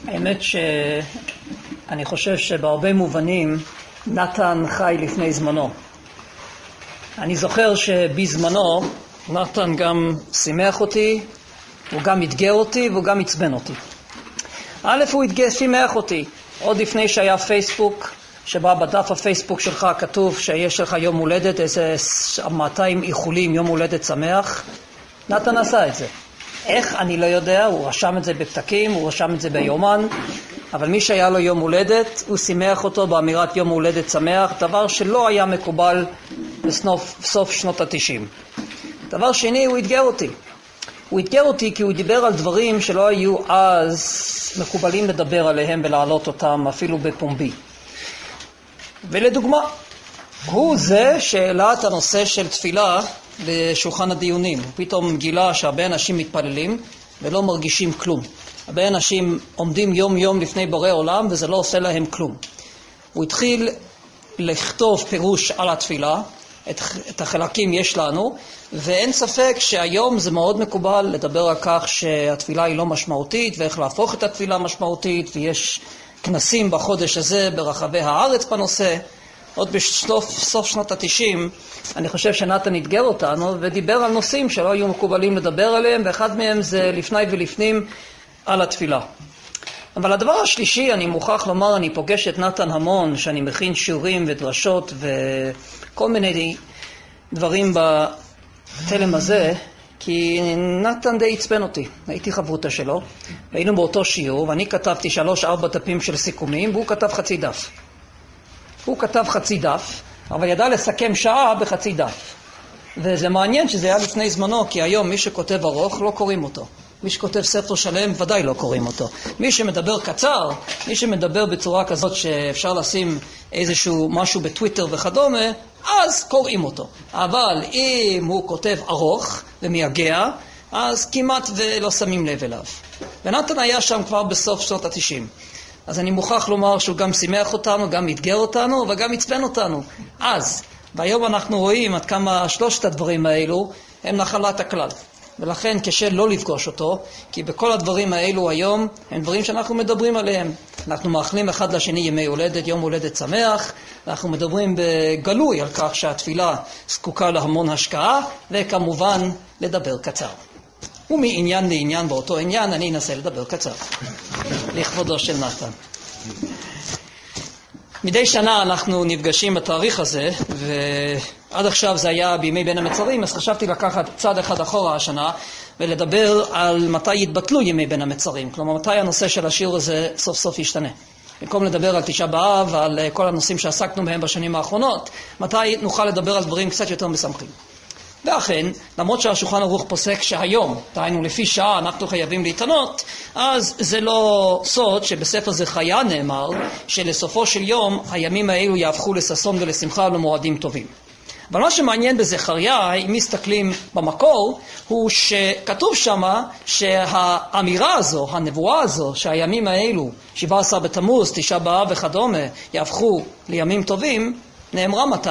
האמת שאני חושב שבהרבה מובנים נתן חי לפני זמנו. אני זוכר שבזמנו נתן גם שימח אותי, הוא גם אתגר אותי והוא גם עצבן אותי. א', הוא שימח אותי עוד לפני שהיה פייסבוק, שבה בדף הפייסבוק שלך כתוב שיש לך יום הולדת, איזה 200 איחולים, יום הולדת שמח. נתן עשה את זה. איך? אני לא יודע, הוא רשם את זה בפתקים, הוא רשם את זה ביומן, אבל מי שהיה לו יום הולדת, הוא שימח אותו באמירת יום הולדת שמח, דבר שלא היה מקובל בסוף שנות ה-90. דבר שני, הוא אתגר אותי. הוא אתגר אותי כי הוא דיבר על דברים שלא היו אז מקובלים לדבר עליהם ולהעלות אותם אפילו בפומבי. ולדוגמה, הוא זה שהעלה את הנושא של תפילה בשולחן הדיונים. הוא פתאום גילה שהרבה אנשים מתפללים ולא מרגישים כלום. הרבה אנשים עומדים יום יום לפני בורא עולם וזה לא עושה להם כלום. הוא התחיל לכתוב פירוש על התפילה, את החלקים יש לנו, ואין ספק שהיום זה מאוד מקובל לדבר על כך שהתפילה היא לא משמעותית ואיך להפוך את התפילה משמעותית, ויש כנסים בחודש הזה ברחבי הארץ בנושא. עוד בסוף שנות ה-90 אני חושב שנתן אתגר אותנו ודיבר על נושאים שלא היו מקובלים לדבר עליהם, ואחד מהם זה לפני ולפנים על התפילה. אבל הדבר השלישי, אני מוכרח לומר, אני פוגש את נתן המון, שאני מכין שיעורים ודרשות וכל מיני דברים בתלם הזה, כי נתן די עצבן אותי. הייתי חברותה שלו, והיינו באותו שיעור, ואני כתבתי 3-4 דפים של סיכומים, והוא כתב חצי דף. הוא כתב חצי דף, אבל ידע לסכם שעה בחצי דף. וזה מעניין שזה היה לפני זמנו, כי היום מי שכותב ארוך לא קוראים אותו. מי שכותב ספר שלם ודאי לא קוראים אותו. מי שמדבר קצר, מי שמדבר בצורה כזאת שאפשר לשים איזשהו משהו בטוויטר וכדומה, אז קוראים אותו. אבל אם הוא כותב ארוך ומייגע, אז כמעט ולא שמים לב אליו. ונתן היה שם כבר בסוף שנות ה-90. אז אני מוכרח לומר שהוא גם שימח אותנו, גם אתגר אותנו וגם עצבן אותנו. אז, והיום אנחנו רואים עד כמה שלושת הדברים האלו הם נחלת הכלל. ולכן קשה לא לפגוש אותו, כי בכל הדברים האלו היום הם דברים שאנחנו מדברים עליהם. אנחנו מאחלים אחד לשני ימי הולדת, יום הולדת שמח, אנחנו מדברים בגלוי על כך שהתפילה זקוקה להמון השקעה, וכמובן לדבר קצר. ומעניין לעניין באותו עניין אני אנסה לדבר קצר, לכבודו של נתן. מדי שנה אנחנו נפגשים בתאריך הזה, ועד עכשיו זה היה בימי בין המצרים, אז חשבתי לקחת צעד אחד אחורה השנה, ולדבר על מתי יתבטלו ימי בין המצרים. כלומר, מתי הנושא של השיעור הזה סוף סוף ישתנה. במקום לדבר על תשעה באב ועל כל הנושאים שעסקנו בהם בשנים האחרונות, מתי נוכל לדבר על דברים קצת יותר משמחים. ואכן, למרות שהשולחן ערוך פוסק שהיום, דהיינו לפי שעה, אנחנו חייבים להתענות, אז זה לא סוד שבספר זכריה נאמר שלסופו של יום הימים האלו יהפכו לששון ולשמחה ולמועדים טובים. אבל מה שמעניין בזכריה, אם מסתכלים במקור, הוא שכתוב שמה שהאמירה הזו, הנבואה הזו, שהימים האלו, 17 בתמוז, 9 באב וכדומה, יהפכו לימים טובים, נאמרה מתי?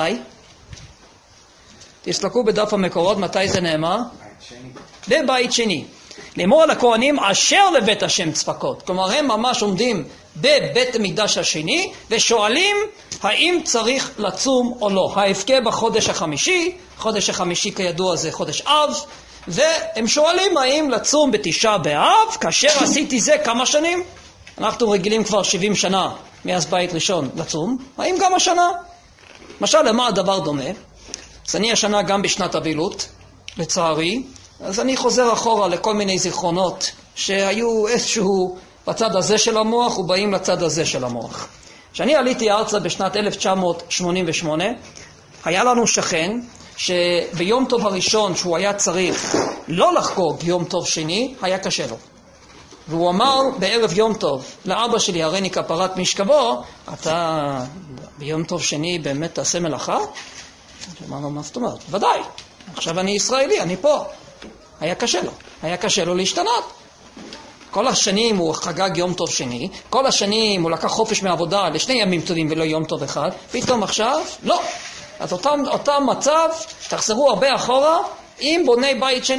תסתכלו בדף המקורות, מתי זה נאמר? בבית שני. לאמור על הכהנים אשר לבית השם צפקות. כלומר, הם ממש עומדים בבית המקדש השני, ושואלים האם צריך לצום או לא. ההפקה בחודש החמישי, חודש החמישי כידוע זה חודש אב, והם שואלים האם לצום בתשעה באב, כאשר עשיתי זה כמה שנים? אנחנו רגילים כבר 70 שנה מאז בית ראשון לצום, האם גם השנה? למשל, למה הדבר דומה? אז אני השנה גם בשנת אבילות, לצערי, אז אני חוזר אחורה לכל מיני זיכרונות שהיו איזשהו בצד הזה של המוח ובאים לצד הזה של המוח. כשאני עליתי ארצה בשנת 1988, היה לנו שכן שביום טוב הראשון שהוא היה צריך לא לחגוג יום טוב שני, היה קשה לו. והוא אמר בערב יום טוב לאבא שלי, הריני כפרת משכבו, אתה ביום טוב שני באמת תעשה מלאכה? אמרנו, מה זאת אומרת? ודאי, עכשיו אני ישראלי, אני פה. היה קשה לו להשתנות. כל השנים הוא חגג יום טוב שני, כל השנים הוא לקח חופש מעבודה לשני ימים טובים ולא יום טוב אחד, פתאום עכשיו, לא. אז אותם מצב, תחזרו הרבה אחורה עם בוני בית שני.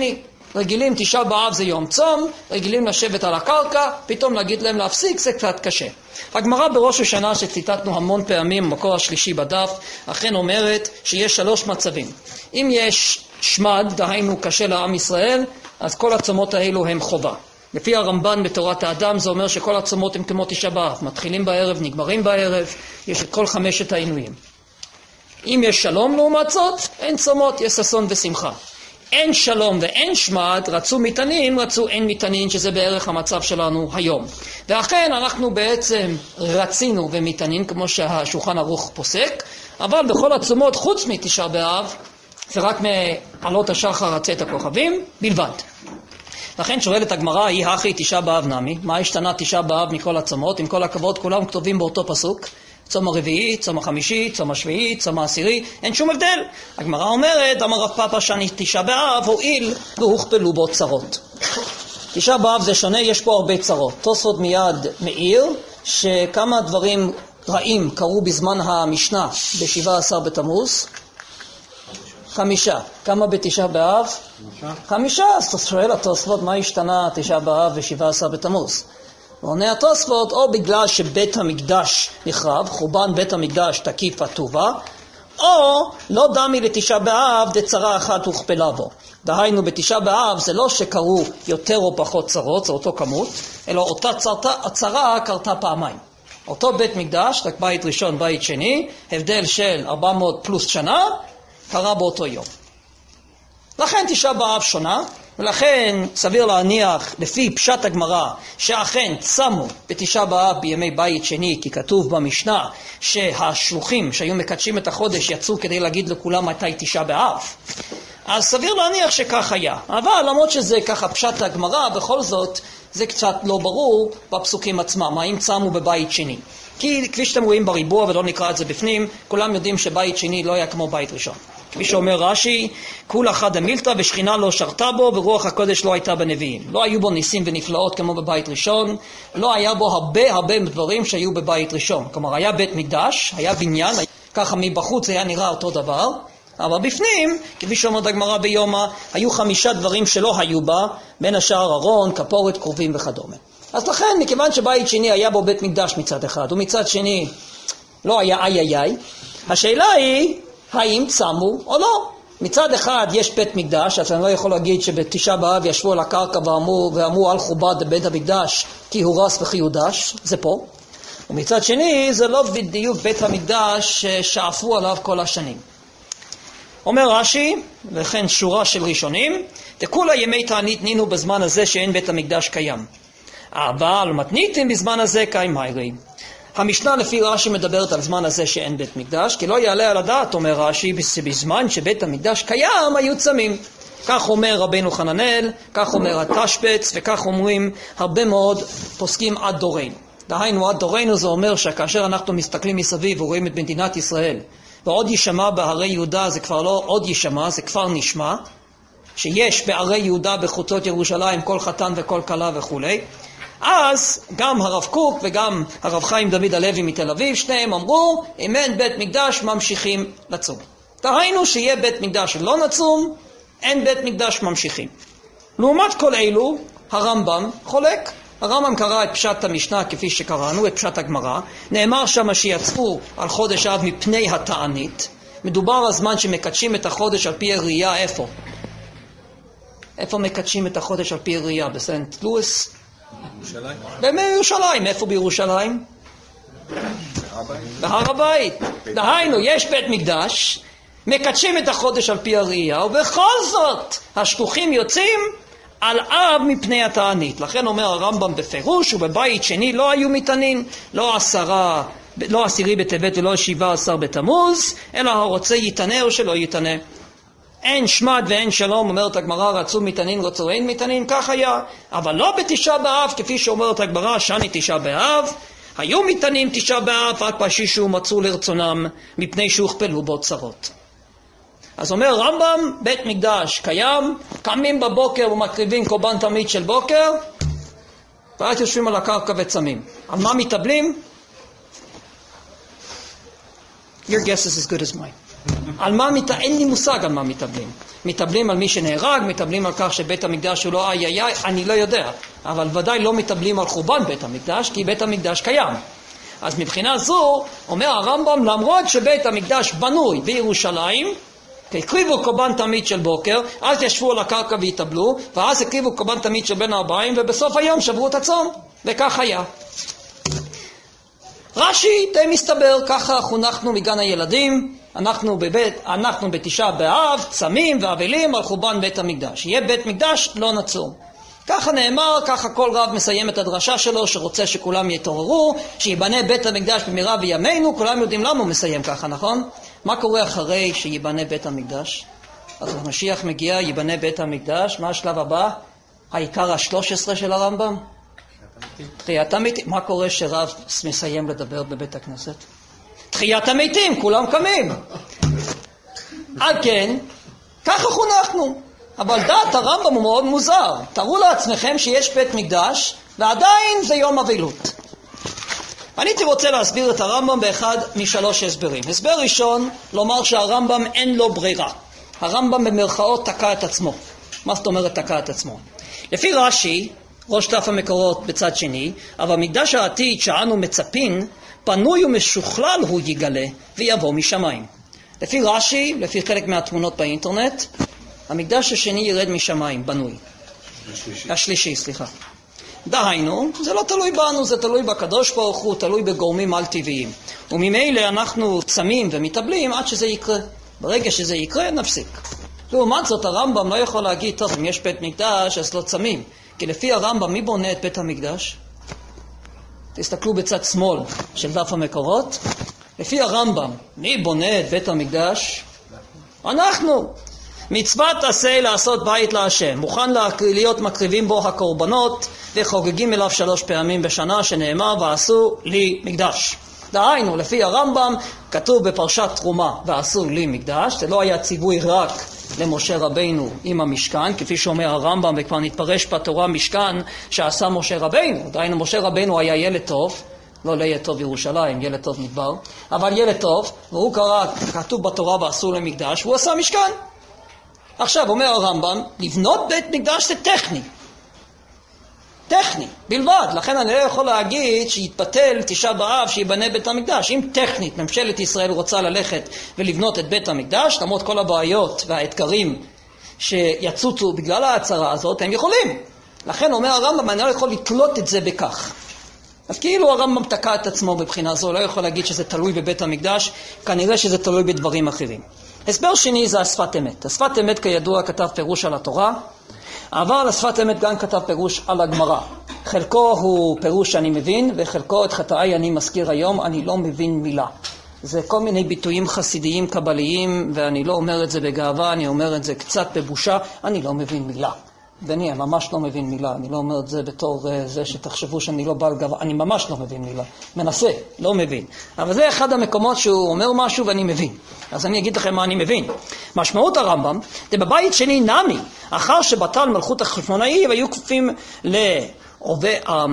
רגילים תשעה באב זה יום צום, רגילים לשבת על הקרקע, פתאום להגיד להם להפסיק זה קצת קשה. הגמרא בראש השנה שציטטנו המון פעמים, במקור השלישי בדף, אכן אומרת שיש 3 מצבים. אם יש שמד, דהיינו קשה לעם ישראל, אז כל הצומות האלו הם חובה. לפי הרמב"ן בתורת האדם זה אומר שכל הצומות הם כמו תשעה באב, מתחילים בערב, נגמרים בערב, יש את כל 5 העינויים. אם יש שלום לעומת זאת, אין צומות, יש ששון ושמחה. אין שלום ואין שמד, רצו מטענין, רצו אין מטענין, שזה בערך המצב שלנו היום. ואכן אנחנו בעצם רצינו ומטענין, כמו שהשולחן ערוך פוסק, אבל בכל הצומות חוץ מתשעה באב, זה רק מעלות השחר עד צאת הכוכבים בלבד. לכן שואלת הגמרא, היא הכי תשעה באב נמי, מה השתנה תשעה באב מכל הצומות? עם כל הכבוד, כולם כתובים באותו פסוק, צום הרביעי, צום החמישי, צום השביעי, צום העשירי, אין שום הבדל. הגמרא אומרת, אמר רב פאפא שאני תשעה באב, הועיל והוכפלו בו צרות. תשעה באב זה שונה, יש פה הרבה צרות. תוספות מיד מאיר, שכמה דברים רעים קרו בזמן המשנה ב-17 בתמוז. 5. כמה בתשעה באב? 5. אז אתה שואל התוספות, מה השתנה תשעה באב ו-17 בתמוז? ועונה התוספות, או בגלל שבית המקדש נחרב, חורבן בית המקדש תקיף הטובה, או לא דמי לתשעה באב דצרה אחת הוכפלה בו. דהיינו בתשעה באב זה לא שקרו יותר או פחות צרות, זה אותו כמות, אלא אותה הצרה קרתה פעמיים. אותו בית מקדש, רק בית ראשון, בית שני, הבדל של 400 פלוס שנה, קרה באותו יום. לכן תשעה באב שונה, ולכן סביר להניח לפי פשט הגמרא שאכן צמו בתשעה באב בימי בית שני, כי כתוב במשנה שהשלוחים שהיו מקדשים את החודש יצאו כדי להגיד לכולם מתי תשעה באב. אז סביר להניח שכך היה. אבל למרות שזה ככה פשט הגמרא, בכל זאת זה קצת לא ברור בפסוקים עצמם, האם צמו בבית שני. כי כפי שאתם רואים בריבוע, ולא נקרא את זה בפנים, כולם יודעים שבית שני לא היה כמו בית ראשון. כפי שאומר רש"י, כולה חד המילתא ושכינה לא שרתה בו ורוח הקודש לא הייתה בנביאים. לא היו בו ניסים ונפלאות כמו בבית ראשון, לא היה בו הרבה דברים שהיו בבית ראשון. כלומר, היה בית מקדש, היה בניין, ככה מבחוץ היה נראה אותו דבר, אבל בפנים, כפי שאומרת הגמרא ביומא, היו 5 דברים שלא היו בה, בין השאר ארון, כפורת, כרובים וכדומה. אז לכן, מכיוון שבית שני היה בו בית מקדש מצד אחד, ומצד שני לא היה איי, השאלה היא, האם צמו או לא? מצד אחד יש בית מקדש, אז אני לא יכול להגיד שבתשעה באב ישבו על הקרקע ואמרו על חובד בית המקדש כי הורס וכי יודש, זה פה. ומצד שני זה לא בדיוק בית המקדש ששאפו עליו כל השנים. אומר רש"י, וכן שורה של ראשונים, דכולה ימי תענית נינו בזמן הזה שאין בית המקדש קיים. אבל מתניתים בזמן הזה קיים מהירי. המשנה לפי רש"י מדברת על זמן הזה שאין בית מקדש, כי לא יעלה על הדעת, אומר רש"י, בזמן שבית המקדש קיים היו צמים. כך אומר רבנו חננאל, כך אומר התשבץ, וכך אומרים הרבה מאוד פוסקים עד דורנו. דהיינו עד דורנו זה אומר שכאשר אנחנו מסתכלים מסביב ורואים את מדינת ישראל, ועוד ישמע בהרי יהודה, זה כבר לא עוד ישמע, זה כבר נשמע, שיש בהרי יהודה בחוצות ירושלים כל חתן וכל כלה וכו'. אז גם הרב קוק וגם הרב חיים דוד הלוי מתל אביב, שניהם אמרו, אם אין בית מקדש ממשיכים לצום. דהיינו שיהיה בית מקדש לא נצום, אין בית מקדש ממשיכים. לעומת כל אלו, הרמב"ם חולק. הרמב"ם קרא את פשט המשנה כפי שקראנו, את פשט הגמרא. נאמר שם שיצאו על חודש אב מפני התענית. מדובר על זמן שמקדשים את החודש על פי הראייה. איפה מקדשים את החודש על פי הראייה? בסנט לואיס? ירושלים. בירושלים. איפה בירושלים? בהר הבית. דהיינו, יש בית מקדש, מקדשים את החודש על פי הראייה, ובכל זאת השלוחים יוצאים על אב מפני התענית. לכן אומר הרמב"ם בפירוש, ובבית שני לא היו מטענין, לא 10 בטבת ולא 17 בתמוז, אלא הרוצה יתענה או שלא יתענה. אין שמד ואין שלום, אומרת הגמרא, רצו מטענין, רצו אין מטענין, כך היה. אבל לא בתשעה באב, כפי שאומרת הגמרא, שאני תשעה באב, היו מטענין תשעה באב, רק פשישו מצאו לרצונם, מפני שהוכפלו בו צרות. אז אומר רמב"ם, בית מקדש קיים, קמים בבוקר ומקריבים קורבן תמיד של בוקר, ואז יושבים על הקרקע וצמים. על מה מתאבלים? Your guess is as good as mine. אין לי מושג על מה מתאבלים. מתאבלים על מי שנהרג, מתאבלים על כך שבית המקדש הוא לא איי, אני לא יודע. אבל ודאי לא מתאבלים על חורבן בית המקדש, כי בית המקדש קיים. אז מבחינה זו, אומר הרמב"ם, למרות שבית המקדש בנוי בירושלים, הקריבו קורבן תמיד של בוקר, אז ישבו על הקרקע והתאבלו, ואז הקריבו קורבן תמיד של בין הארבעים, ובסוף היום שברו את הצום, וכך היה. רש"י די מסתבר, ככה חונכנו מגן הילדים, אנחנו בתשעה באב, צמים ואבלים על חורבן בית המקדש. יהיה בית מקדש, לא נצום. ככה נאמר, ככה כל רב מסיים את הדרשה שלו, שרוצה שכולם יתעוררו, שיבנה בית המקדש במהרה בימינו, כולם יודעים למה הוא מסיים ככה, נכון? מה קורה אחרי שיבנה בית המקדש? אז המשיח מגיע, יבנה בית המקדש, מה השלב הבא? העיקר ה-13 של הרמב"ם? תחיית המתים. מה קורה שרב מסיים לדבר בבית הכנסת? תחיית המתים, כולם קמים. על כן, ככה חונכנו. אבל דעת הרמב"ם הוא מאוד מוזר. תראו לעצמכם שיש בית מקדש, ועדיין זה יום אבלות. אני רוצה להסביר את הרמב"ם באחד משלוש הסברים. הסבר ראשון, לומר שהרמב"ם אין לו ברירה. הרמב"ם במרכאות תקע את עצמו. מה זאת אומרת תקע את עצמו? לפי רש"י, ראש דף המקורות בצד שני, אבל המקדש העתיד שאנו מצפים, פנוי ומשוכלל הוא יגלה ויבוא משמיים. לפי רש"י, לפי חלק מהתמונות באינטרנט, המקדש השני ירד משמיים, בנוי. השלישי, סליחה. דהיינו, זה לא תלוי בנו, זה תלוי בקדוש ברוך הוא, תלוי בגורמים על טבעיים. וממילא אנחנו צמים ומתאבלים עד שזה יקרה. ברגע שזה יקרה, נפסיק. לעומת זאת, הרמב"ם לא יכול להגיד, טוב, אם יש בית מקדש, אז לא צמים. כי לפי הרמב"ם, מי בונה את בית המקדש? תסתכלו בצד שמאל של דף המקורות. לפי הרמב"ם, מי בונה את בית המקדש? אנחנו. מצוות עשה לעשות בית להשם, מוכן להיות מקריבים בו הקורבנות וחוגגים אליו 3 פעמים בשנה, שנאמר ועשו לי מקדש. דהיינו, לפי הרמב"ם כתוב בפרשת תרומה ועשו לי מקדש. זה לא היה ציווי רק למשה רבינו עם המשכן, כפי שאומר הרמב"ם, וכבר נתפרש בתורה משכן שעשה משה רבינו. דהיינו, משה רבינו היה ילד טוב, לא ילד טוב ירושלים, ילד טוב מדבר, אבל ילד טוב, והוא קרא, כתוב בתורה ועשו לי מקדש, והוא עשה משכן. עכשיו אומר הרמב"ם, לבנות בית מקדש זה טכני. טכני, בלבד. לכן אני לא יכול להגיד שיתפתל 9 באב שיבנה בית המקדש. אם טכנית ממשלת ישראל רוצה ללכת ולבנות את בית המקדש, למרות כל הבעיות והאתגרים שיצוצו בגלל ההצהרה הזאת, הם יכולים. לכן אומר הרמב"ם, אני לא יכול לתלות את זה בכך. אז כאילו הרמב"ם תקע את עצמו בבחינה זו, לא יכול להגיד שזה תלוי בבית המקדש, כנראה שזה תלוי בדברים אחרים. הסבר שני זה השפת אמת. השפת אמת כידוע כתב פירוש על התורה, אבל השפת אמת גם כתב פירוש על הגמרא. חלקו הוא פירוש שאני מבין, וחלקו את חטאי אני מזכיר היום, אני לא מבין מילה. זה כל מיני ביטויים חסידיים קבליים, ואני לא אומר את זה בגאווה, אני אומר את זה קצת בבושה, אני לא מבין מילה. ואני ממש לא מבין מילה, אני לא אומר את זה בתור זה שתחשבו שאני לא בעל גאווה, אני ממש לא מבין מילה, מנסה, לא מבין. אבל זה אחד המקומות שהוא אומר משהו ואני מבין. אז אני אגיד לכם מה אני מבין. משמעות הרמב"ם, זה בבית שני נמי, אחר שבטל מלכות החשמונאי והיו כפופים לעובי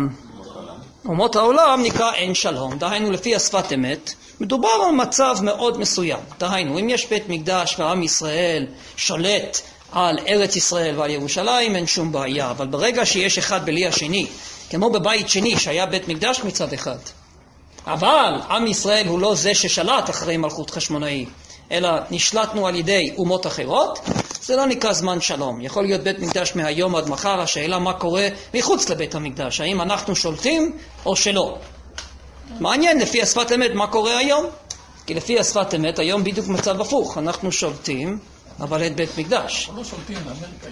אומות העולם, נקרא אין שלום. דהיינו לפי השפת אמת, מדובר על מצב מאוד מסוים. דהיינו, אם יש בית מקדש ועם ישראל שולט על ארץ ישראל ועל ירושלים, אין שום בעיה. אבל ברגע שיש אחד בלי השני, כמו בבית שני שהיה בית מקדש מצד אחד, אבל עם ישראל הוא לא זה ששלט אחרי מלכות חשמונאי, אלא נשלטנו על ידי אומות אחרות, זה לא נקרא זמן שלום. יכול להיות בית מקדש מהיום עד מחר, השאלה מה קורה מחוץ לבית המקדש, האם אנחנו שולטים או שלא. מעניין לפי השפת אמת מה קורה היום, כי לפי השפת אמת היום בדיוק מצב הפוך, אנחנו שולטים אבל אין בית מקדש. אנחנו לא שולטים, באמריקה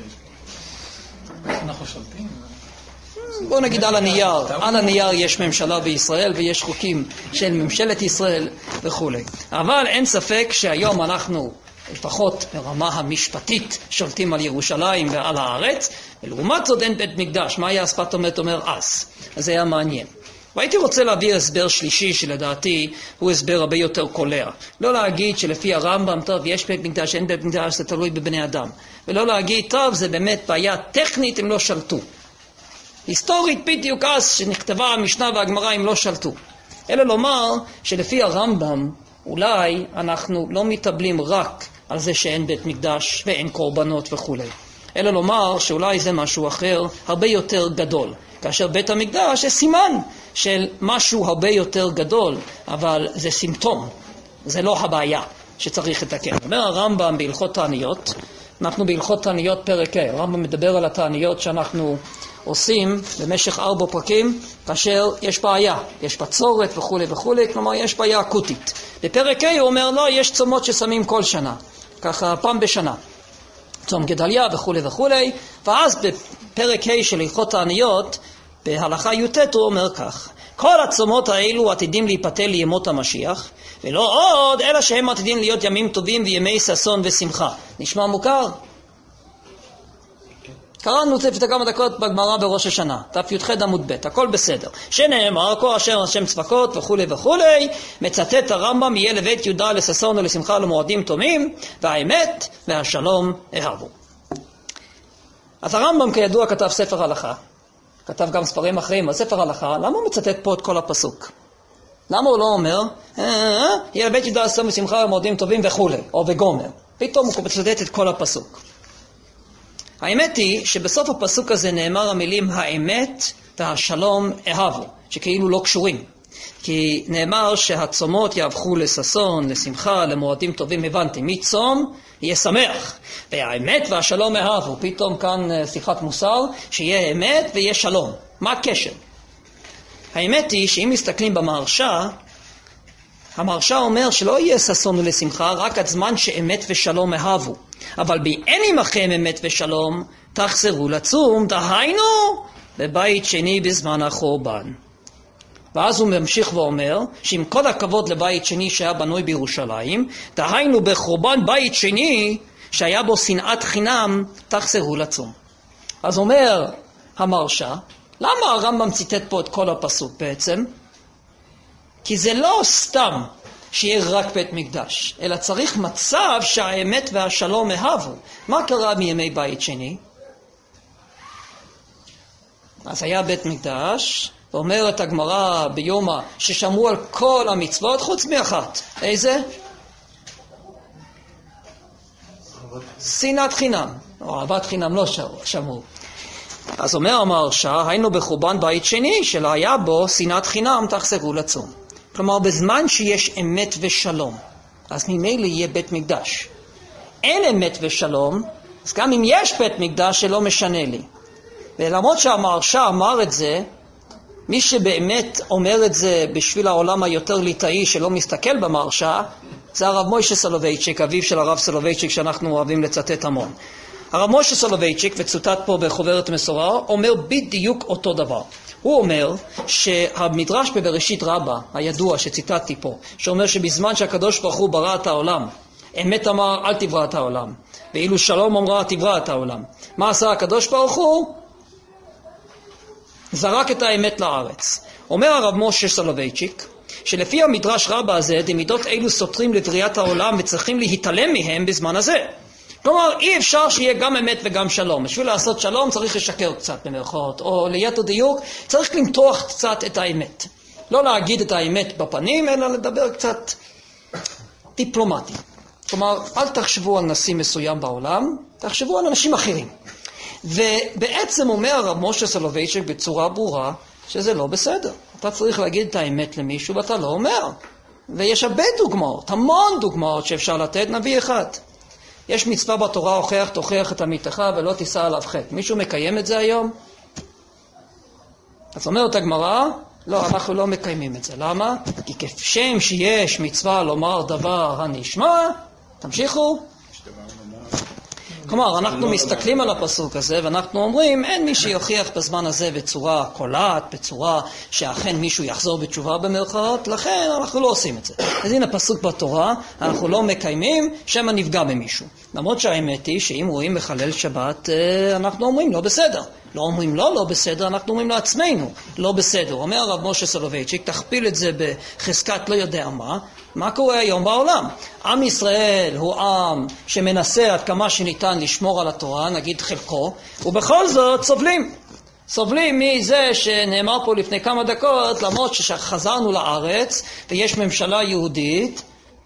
יש. אנחנו שולטים. בוא נגיד על הנייר. על הנייר יש ממשלה בישראל ויש חוקים של ממשלת ישראל וכו'. אבל אין ספק שהיום אנחנו, לפחות ברמה המשפטית, שולטים על ירושלים ועל הארץ, ולעומת זאת אין בית מקדש. מה היה השפת אמת אומר אז? אז זה היה מעניין. והייתי רוצה להביא הסבר שלישי שלדעתי הוא הסבר הרבה יותר קולע. לא להגיד שלפי הרמב"ם, טוב, יש בית מקדש, אין בית מקדש, זה תלוי בבני אדם. ולא להגיד, טוב, זה באמת בעיה טכנית, הם לא שלטו. היסטורית בדיוק אז שנכתבה המשנה והגמרא הם לא שלטו. אלא לומר שלפי הרמב"ם אולי אנחנו לא מתאבלים רק על זה שאין בית מקדש ואין קורבנות וכו', אלא לומר שאולי זה משהו אחר הרבה יותר גדול. כאשר בית המקדש זה סימן של משהו הרבה יותר גדול, אבל זה סימפטום, זה לא הבעיה שצריך לתקן. אומר הרמב"ם בהלכות תעניות, אנחנו בהלכות תעניות פרק ה', הרמב"ם מדבר על התעניות שאנחנו עושים במשך 4 פרקים, כאשר יש בעיה, יש בצורת וכו' וכו', כלומר יש בעיה אקוטית. בפרק ה' הוא אומר, לא, יש צומות ששמים כל שנה, ככה פעם בשנה, צום גדליה וכו' וכו', ואז בפרק ה' של הלכות תעניות, בהלכה י"ט הוא אומר כך, כל הצומות האלו עתידים להיפתל לימות המשיח, ולא עוד, אלא שהם עתידים להיות ימים טובים וימי ששון ושמחה. נשמע מוכר? קראנו את זה לפני כמה דקות בגמרא בראש השנה, ת"י"ח עמוד ב', הכל בסדר. שנאמר, כה אשר השם צבקות וכו' וכו', מצטט הרמב"ם, יהיה לבית יהודה לששון ולשמחה למועדים טובים, והאמת והשלום אהבו. אז הרמב"ם כידוע כתב ספר הלכה, כתב גם ספרים אחרים על ספר הלכה, למה הוא מצטט פה את כל הפסוק? למה הוא לא אומר, יהיה לבית יהודה לששון ולשמחה למועדים טובים וכו', או וגומר? פתאום הוא מצטט את כל הפסוק. האמת היא שבסוף הפסוק הזה נאמר המילים האמת והשלום אהבו, שכאילו לא קשורים. כי נאמר שהצומות יהפכו לששון, לשמחה, למועדים טובים, הבנתי. מי צום יהיה שמח, והאמת והשלום אהבו. פתאום כאן שיחת מוסר, שיהיה אמת ויהיה שלום. מה הקשר? האמת היא שאם מסתכלים במהרש"א, המהרש"א אומר שלא יהיה ששון ולשמחה רק עד זמן שאמת ושלום אהבו. אבל באין עמכם אמת ושלום, תחזרו לצום, דהיינו בבית שני בזמן החורבן. ואז הוא ממשיך ואומר, שעם כל הכבוד לבית שני שהיה בנוי בירושלים, דהיינו בחורבן בית שני שהיה בו שנאת חינם, תחזרו לצום. אז אומר המהרש"א, למה הרמב"ם ציטט פה את כל הפסוק בעצם? כי זה לא סתם שיהיה רק בית מקדש, אלא צריך מצב שהאמת והשלום אהבו. מה קרה מימי בית שני? אז היה בית מקדש, ואומרת הגמרא ביומא ששמרו על כל המצוות חוץ מאחת. איזה? שנאת חינם. או אהבת חינם לא שמרו. אז אומר המהרש"א, היינו בחורבן בית שני, שלא היה בו שנאת חינם, תחזרו לצום. כלומר, בזמן שיש אמת ושלום, אז ממילא יהיה בית מקדש. אין אמת ושלום, אז גם אם יש בית מקדש, שלא משנה לי. ולמרות שהמהרש"א אמר את זה, מי שבאמת אומר את זה בשביל העולם היותר ליטאי שלא מסתכל במהרש"א, זה הרב מוישה סולובייצ'יק, אביו של הרב סולובייצ'יק שאנחנו אוהבים לצטט המון. הרב מוישה סולובייצ'יק, וצוטט פה בחוברת מסורה, אומר בדיוק אותו דבר. הוא אומר שהמדרש בבראשית רבה, הידוע שציטטתי פה, שאומר שבזמן שהקדוש ברוך הוא ברא את העולם, אמת אמר אל תברא את העולם, ואילו שלום אמרה תברא את העולם. מה עשה הקדוש ברוך הוא? זרק את האמת לארץ. אומר הרב משה סולובייצ'יק, שלפי המדרש רבה הזה, דמידות אלו סותרים לבריאת העולם וצריכים להתעלם מהם בזמן הזה. כלומר, אי אפשר שיהיה גם אמת וגם שלום. בשביל לעשות שלום צריך לשקר קצת במרכאות, או ליתר דיוק, צריך למתוח קצת את האמת. לא להגיד את האמת בפנים, אלא לדבר קצת דיפלומטי. כלומר, אל תחשבו על נשיא מסוים בעולם, תחשבו על אנשים אחרים. ובעצם אומר הרב משה סולובייצ'יק בצורה ברורה, שזה לא בסדר. אתה צריך להגיד את האמת למישהו ואתה לא אומר. ויש הרבה דוגמאות, המון דוגמאות שאפשר לתת, נביא אחד. יש מצווה בתורה, הוכח תוכיח את עמיתך ולא תישא עליו חטא. מישהו מקיים את זה היום? אז אומרת הגמרא, לא, אנחנו לא מקיימים את זה. למה? כי כשם שיש מצווה לומר דבר הנשמע, תמשיכו. כלומר, אנחנו מסתכלים על הפסוק הזה ואנחנו אומרים, אין מי שיוכיח בזמן הזה בצורה קולעת, בצורה שאכן מישהו יחזור בתשובה במרכאות, לכן אנחנו לא עושים את זה. אז הנה פסוק בתורה, אנחנו לא מקיימים, שמא נפגע במישהו. למרות שהאמת היא שאם רואים מחלל שבת, אנחנו אומרים לא בסדר. לא אומרים לא בסדר, אנחנו אומרים לעצמנו לא בסדר. אומר הרב משה סולובייצ'יק, תכפיל את זה בחזקת לא יודע מה קורה היום בעולם? עם ישראל הוא עם שמנסה עד כמה שניתן לשמור על התורה, נגיד חלקו, ובכל זאת סובלים מזה שנאמר פה לפני כמה דקות, למרות שחזרנו לארץ ויש ממשלה יהודית,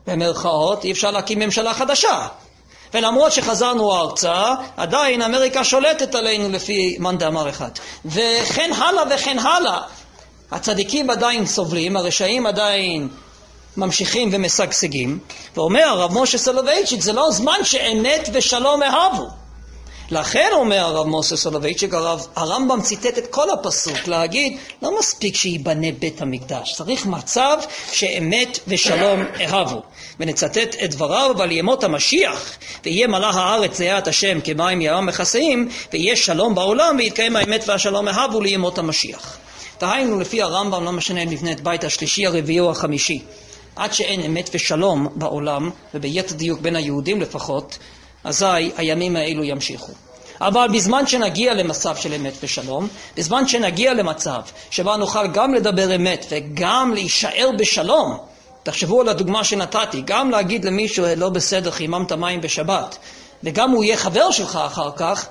במרכאות, אי אפשר להקים ממשלה חדשה. ולמרות שחזרנו ארצה, עדיין אמריקה שולטת עלינו לפי מאן דאמר אחד. וכן הלאה וכן הלאה. הצדיקים עדיין סובלים, הרשעים עדיין ממשיכים ומשגשגים. ואומר הרב משה סולובייצ'יק, זה לא זמן שאמת ושלום אהבו. לכן אומר הרב משה סולובייצ'יק, הרמב"ם ציטט את כל הפסוק להגיד, לא מספיק שיבנה בית המקדש, צריך מצב שאמת ושלום אהבו. ונצטט את דבריו, אבל ימות המשיח, ויהיה מלא הארץ ליאת השם כמים ים מכסים, ויהיה שלום בעולם, ויתקיים האמת והשלום אהבו לימות המשיח. דהיינו לפי הרמב"ם, לא משנה אם נבנה את בית השלישי, הרביעי או החמישי, עד שאין אמת ושלום בעולם, וביתר דיוק בין היהודים לפחות, אזי הימים האלו ימשיכו. אבל בזמן שנגיע למצב של אמת ושלום, בזמן שנגיע למצב שבה נוכל גם לדבר אמת וגם להישאר בשלום, תחשבו על הדוגמה שנתתי, גם להגיד למישהו לא בסדר חיממת מים בשבת, וגם הוא יהיה חבר שלך אחר כך,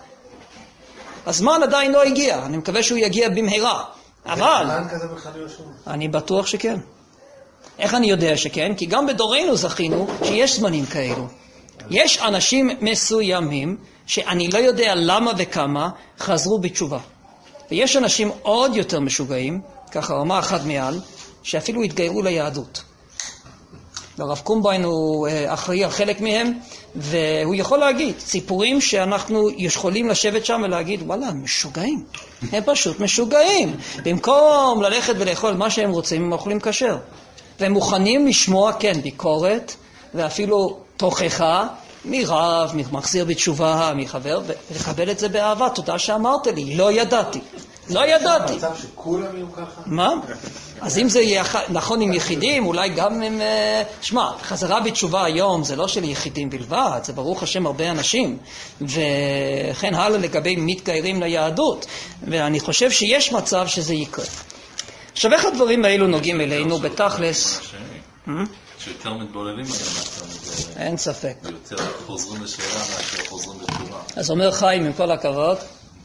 הזמן עדיין לא הגיע, אני מקווה שהוא יגיע במהרה. אבל אני בטוח שכן. איך אני יודע שכן? כי גם בדורנו זכינו שיש זמנים כאלו. יש אנשים מסוימים שאני לא יודע למה וכמה חזרו בתשובה. ויש אנשים עוד יותר משוגעים, ככה רמה אחד מעל, שאפילו התגיירו ליהדות. והרב קומביין הוא אחראי על חלק מהם, והוא יכול להגיד סיפורים שאנחנו יכולים לשבת שם ולהגיד, וואלה, הם משוגעים. הם פשוט משוגעים. במקום ללכת ולאכול מה שהם רוצים, הם אוכלים כשר. והם מוכנים לשמוע, כן, ביקורת, ואפילו תוכחה, מרב, מחזיר בתשובה, מחבר, ולקבל את זה באהבה. תודה שאמרת לי, לא ידעתי. לא ידעתי. מצב שכולם יהיו ככה? מה? אז אם זה יהיה נכון עם יחידים, אולי גם עם... שמע, חזרה בתשובה היום זה לא של יחידים בלבד, זה ברוך השם הרבה אנשים, וכן הלאה לגבי מתגיירים ליהדות, ואני חושב שיש מצב שזה יקרה. עכשיו איך הדברים האלו נוגעים אלינו בתכלס? שיותר מתבוללים אין ספק. ויותר חוזרים לשאלה מאשר חוזרים בתשובה. אז אומר חיים, עם כל הכבוד,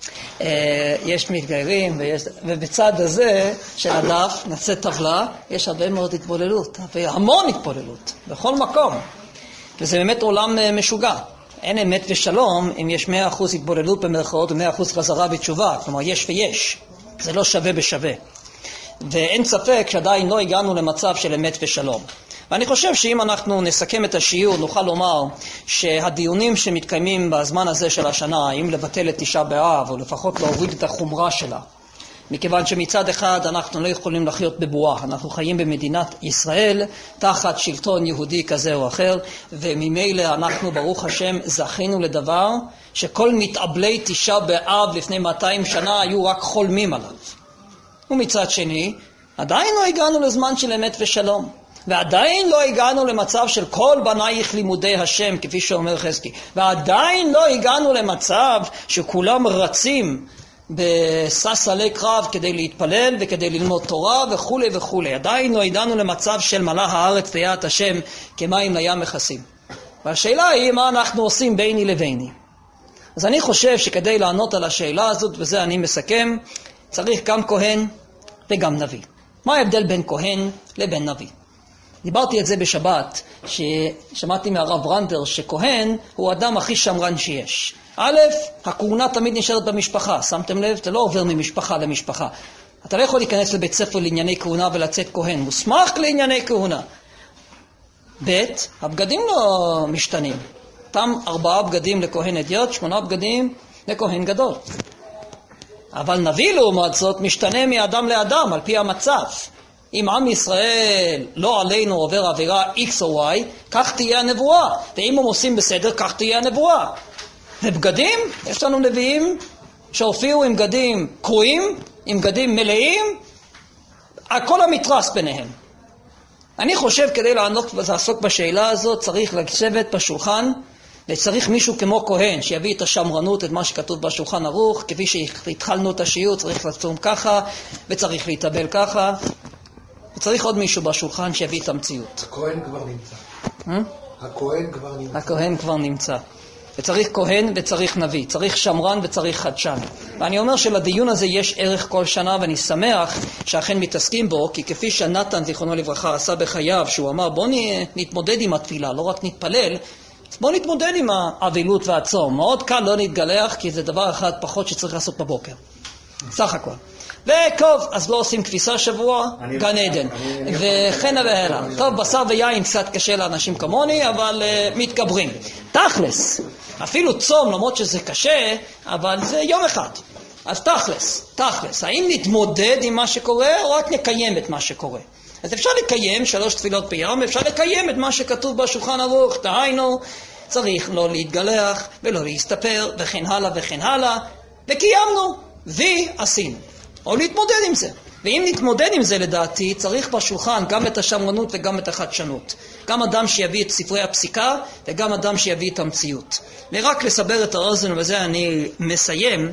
יש מתגיירים, ובצד הזה של הדף, נעשה טבלה, יש הרבה מאוד התבוללות, והמון התבוללות, בכל מקום. וזה באמת עולם משוגע. אין אמת ושלום אם יש 100% התבוללות במרכאות ו100% חזרה בתשובה, כלומר יש ויש, זה לא שווה בשווה. ואין ספק שעדיין לא הגענו למצב של אמת ושלום. ואני חושב שאם אנחנו נסכם את השיעור, נוכל לומר שהדיונים שמתקיימים בזמן הזה של השנה, אם לבטל את תשעה באב, או לפחות להוריד את החומרה שלה, מכיוון שמצד אחד אנחנו לא יכולים לחיות בבועה, אנחנו חיים במדינת ישראל, תחת שלטון יהודי כזה או אחר, וממילא אנחנו ברוך השם זכינו לדבר, שכל מתאבלי תשעה באב לפני 200 שנה היו רק חולמים עליו. ומצד שני, עדיין לא הגענו לזמן של אמת ושלום. ועדיין לא הגענו למצב של כל בנייך לימודי השם, כפי שאומר חזקי. ועדיין לא הגענו למצב שכולם רצים בססלי קרב כדי להתפלל וכדי ללמוד תורה וכו' וכו'. עדיין לא הגענו למצב של מלא הארץ ליאת השם כמים לים מכסים. והשאלה היא מה אנחנו עושים ביני לביני. אז אני חושב שכדי לענות על השאלה הזאת, וזה אני מסכם, צריך גם כהן וגם נביא. מה ההבדל בין כהן לבין נביא? דיברתי את זה בשבת, ששמעתי מהרב ברנדר שכהן הוא האדם הכי שמרן שיש. א', הכהונה תמיד נשארת במשפחה, שמתם לב? אתה לא עובר ממשפחה למשפחה. אתה לא יכול להיכנס לבית ספר לענייני כהונה ולצאת כהן, מוסמך לענייני כהונה. ב', הבגדים לא משתנים. תם 4 בגדים לכהן אדיוט, 8 בגדים לכהן גדול. אבל נביא לעומת זאת משתנה מאדם לאדם על פי המצב. אם עם ישראל לא עלינו עובר עבירה X או Y, כך תהיה הנבואה. ואם הם עושים בסדר, כך תהיה הנבואה. ובגדים, יש לנו נביאים שהופיעו עם בגדים קרועים, עם בגדים מלאים, הכל המתרס ביניהם. אני חושב כדי לעסוק בשאלה הזאת צריך לשבת בשולחן, וצריך מישהו כמו כהן שיביא את השמרנות, את מה שכתוב בשולחן ערוך, כפי שהתחלנו את השיעור, צריך לצום ככה, וצריך להתאבל ככה. וצריך עוד מישהו בשולחן שיביא את המציאות. הכהן כבר נמצא. הכהן כבר נמצא. הכהן כבר נמצא. וצריך כהן וצריך נביא, צריך שמרן וצריך חדשן. ואני אומר שלדיון הזה יש ערך כל שנה, ואני שמח שאכן מתעסקים בו, כי כפי שנתן זיכרונו לברכה עשה בחייו, שהוא אמר בוא נתמודד עם התפילה, לא רק נתפלל, בוא נתמודד עם האבילות והצום. מאוד קל לא נתגלח, כי זה דבר אחד פחות שצריך לעשות בבוקר. סך הכל. וטוב, אז לא עושים כביסה שבוע, גן עדן. וכן והלאה. טוב, בשר ויין קצת קשה לאנשים כמוני, אבל מתגברים. תכלס, אפילו צום, למרות שזה קשה, אבל זה יום אחד. אז תכלס. האם נתמודד עם מה שקורה, או רק נקיים את מה שקורה? אז אפשר לקיים 3 תפילות ביום, אפשר לקיים את מה שכתוב בשולחן ערוך, דהיינו, צריך לא להתגלח ולא להסתפר וכן הלאה, וקיימנו, ועשינו. או להתמודד עם זה. ואם נתמודד עם זה לדעתי, צריך בשולחן גם את השמרנות וגם את החדשנות. גם אדם שיביא את ספרי הפסיקה וגם אדם שיביא את המציאות. ורק לסבר את האוזן, ובזה אני מסיים,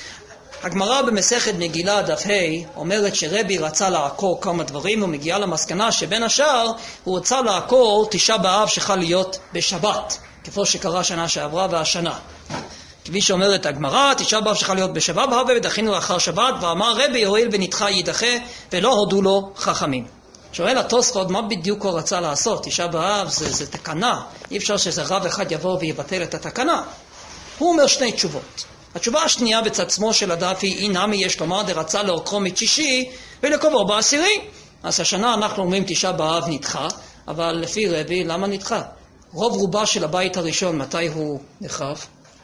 הגמרא במסכת מגילה דף ה' אומרת שרבי רצה לעקור כמה דברים, ומגיעה למסקנה שבין השאר הוא רצה לעקור 9 באב שחל להיות בשבת, כפי שקרה שנה שעברה והשנה. כפי שאומרת הגמרא, 9 באב שחל להיות בשבת, ודחינו לאחר שבת, ואמר רבי הואיל ונדחה יידחה, ולא הודו לו חכמים. שואל התוספות, מה בדיוק הוא רצה לעשות? 9 באב זה תקנה, אי אפשר שזה רב אחד יבוא ויבטל את התקנה. הוא אומר 2 תשובות. התשובה השנייה בצד שמאל של הדף היא, נמי יש לומר דרצה לעוקרו מתשישי ולקוברו בעשירי. אז השנה אנחנו אומרים 9 באב נדחה, אבל לפי רבי, למה נדחה? רוב רובה של הבית הראשון, מתי הוא נחרב?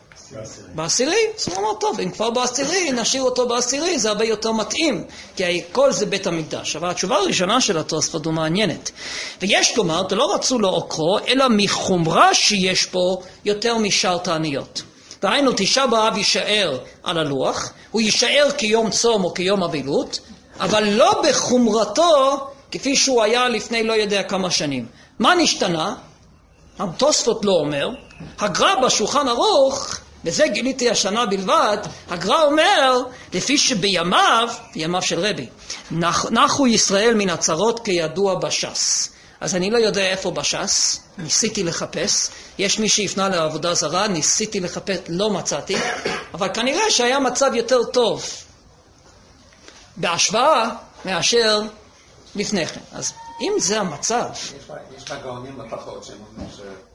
בעשירי. אז הוא אמר, טוב, אם כבר בעשירי, נשאיר אותו בעשירי, זה הרבה יותר מתאים, כי כל זה בית המקדש. אבל התשובה הראשונה של התוספות הוא מעניינת. ויש לומר, לא רצו לעוקרו, אלא מחומרה שיש פה יותר משאר תעניות. דהיינו 9 באב יישאר על הלוח, הוא יישאר כיום צום או כיום אבילות, אבל לא בחומרתו כפי שהוא היה לפני לא יודע כמה שנים. מה נשתנה? התוספות לא אומר, הגר"א בשולחן ערוך, וזה גיליתי השנה בלבד, הגר"א אומר, לפי שבימיו של רבי, נחו ישראל מן הצרות כידוע בש"ס. אז אני לא יודע איפה בש"ס, ניסיתי לחפש, יש מי שיפנה לעבודה זרה, ניסיתי לחפש, לא מצאתי, אבל כנראה שהיה מצב יותר טוב בהשוואה מאשר לפני כן. אז אם זה המצב... יש לה גאונים לפחות שהם אומרים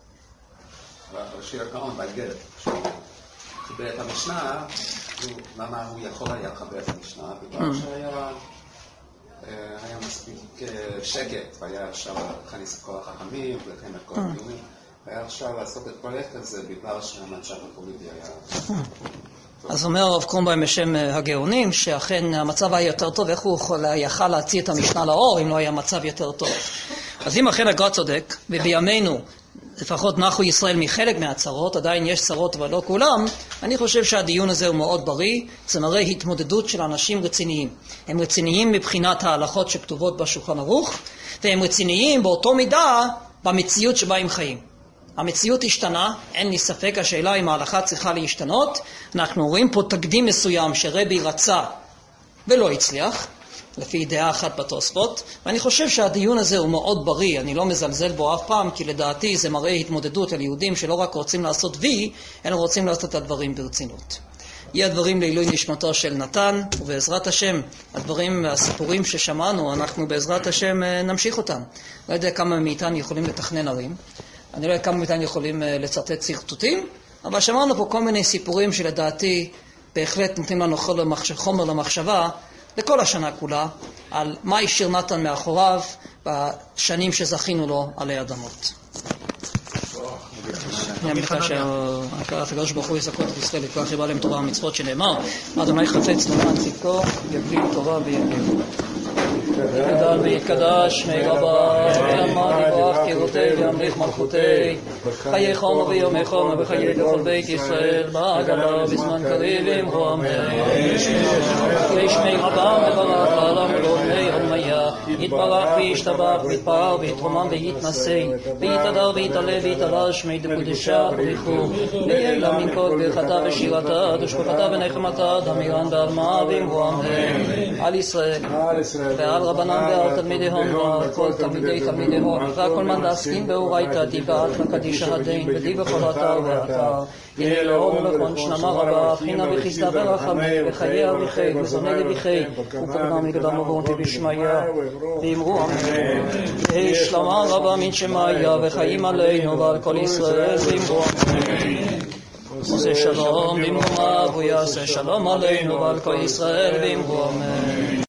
שראשי הגאון באיגרת, חיבר את המשנה, למה הוא יכול היה לחבר את המשנה? בגלל היה מספיק שקט, והיה אפשר להכניס את כל החכמים ולכן את כל הדיונים, היה אפשר לעשות את הפרויקט הזה בגלל שהמצב הפוליטי היה... אז אומר הרב קרומביים בשם הגאונים שאכן המצב היה יותר טוב, איך הוא יכל להוציא את המשנה לאור אם לא היה מצב יותר טוב. אז אם אכן הגר"א צודק, ובימינו לפחות נחו ישראל מחלק מהצרות, עדיין יש צרות אבל לא כולם, אני חושב שהדיון הזה הוא מאוד בריא, זה מראה התמודדות של אנשים רציניים. הם רציניים מבחינת ההלכות שכתובות בשולחן ערוך, והם רציניים באותו מידה במציאות שבה הם חיים. המציאות השתנה, אין לי ספק, השאלה אם ההלכה צריכה להשתנות. אנחנו רואים פה תקדים מסוים שרבי רצה ולא הצליח, לפי דעה אחת בתוספות, ואני חושב שהדיון הזה הוא מאוד בריא, אני לא מזלזל בו אף פעם, כי לדעתי זה מראה התמודדות על יהודים שלא רק רוצים לעשות וי, אלא רוצים לעשות את הדברים ברצינות. יהיה הדברים לעילוי נשמתו של נתן, ובעזרת השם, הדברים והסיפורים ששמענו, אנחנו בעזרת השם נמשיך אותם. לא יודע כמה מאיתנו יכולים לתכנן ערים, אני לא יודע כמה מאיתנו יכולים לצטט סרטוטים, אבל שמענו פה כל מיני סיפורים שלדעתי בהחלט נותנים לנו חומר למחשבה, לכל השנה כולה, על מה השאיר נתן מאחוריו בשנים שזכינו לו עלי אדמות. אני אמליכה שהקדוש ברוך הוא יזכות את ישראל לכוח חיבה להם תורה ומצוות שנאמר, אדוני חפץ למען צדקו, יגדיל תורה ויגדיל. יגדל ויתקדש שמי רבה, ויאמר יברך קירותי וימליך מלכותי, חיי חונו ויומי חונו וחיי לכל בית ישראל, בעגלה בזמן קריב אמרו אמן. שמי רבה מברך לעולם ולעולמי עולמיה, יתברך וישתבח ויתפאר ויתרומם ויתנשא ויתהדר ויתעלה ויתעלה שמי דקודשה בריחו ויעלה מן כל ברכתה ושירתה ושפחתה ונחמתה דמירן דעלמה ואמרו אמן על ישראל ועל רבנם ועל תלמידיהם ועל כל תלמידיהם ועל כל מן דעסקין באורייתא דיברת לקדישא הדין ודי בכל אתר ואתר יהיה לאור ולכון שנמה רבה חינה וחסדה ורחמי וחיי אביחי וזוני לביחי ופרנה מגדם ובונתי בשמיה ואמרו אמן יהי שלמה רבה מן שמיה וחיים עלינו ועל כל ישראל ואמרו אמן עושה שלום במרומיו ויעשה שלום עלינו ועל כל ישראל ואמרו אמן